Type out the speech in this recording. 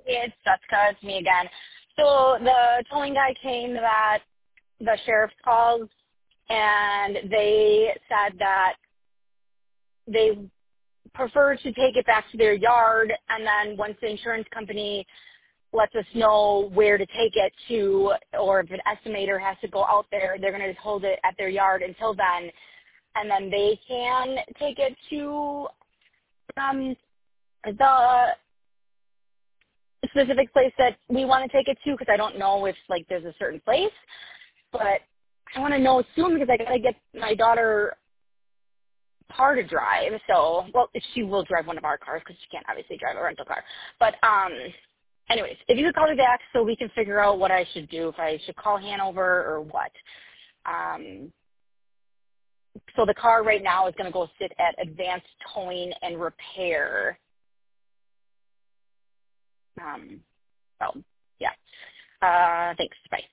It's Jessica. It's me again. So the towing guy came that the sheriff called, and they said that they prefer to take it back to their yard, and then once the insurance company lets us know where to take it to, or if an estimator has to go out there, they're going to hold it at their yard until then, and then they can take it to the specific place that we want to take it to, because I don't know if, like, there's a certain place, but I want to know soon because I got to get my daughter a car to drive. So, well, she will drive one of our cars because she can't obviously drive a rental car. But anyways, if you could call me back so we can figure out what I should do, if I should call Hanover or what. So the car right now is going to go sit at Advanced Towing and Repair. So, yeah. Thanks. Bye.